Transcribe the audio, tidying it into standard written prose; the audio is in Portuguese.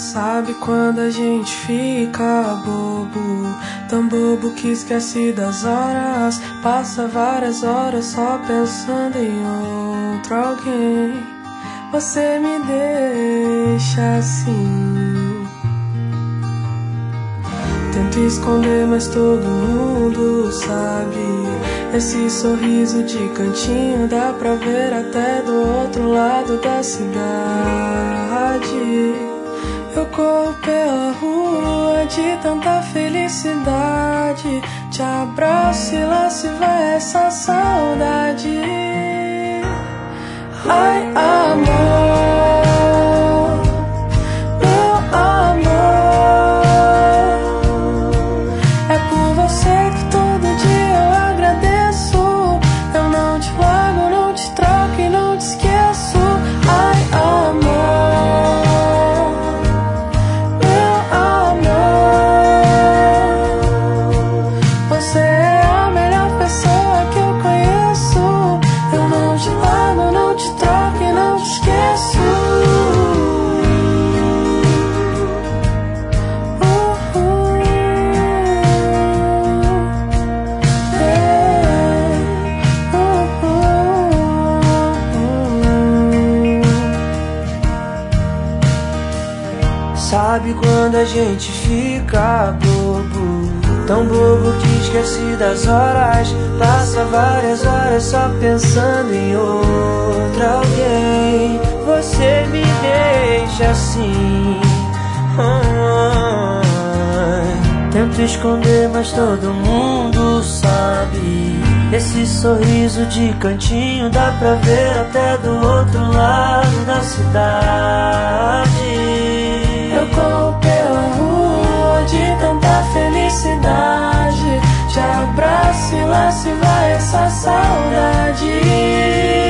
Sabe quando a gente fica bobo, tão bobo que esquece das horas, passa várias horas só pensando em outro alguém. Você me deixa assim. Tento esconder, mas todo mundo sabe. Esse sorriso de cantinho dá pra ver até do outro lado da cidade. Eu corro pela rua de tanta felicidade. Te abraço e lá se vai essa saudade. Ai, amor, meu amor, é por você que todo dia eu agradeço. Eu não te largo, não te troco e não te esqueço. Ai, amor, você é a melhor pessoa que eu conheço. Eu não te largo, não te troco e não te esqueço. Sabe quando a gente fica bobo, tão bobo que esquece das horas, passa várias horas só pensando em outro alguém. Você me deixa assim. Tento esconder, mas todo mundo sabe. Esse sorriso de cantinho dá pra ver até do outro lado da cidade. Eu corro pela rua de tanta felicidade. Te abraço e lá se vai essa saudade.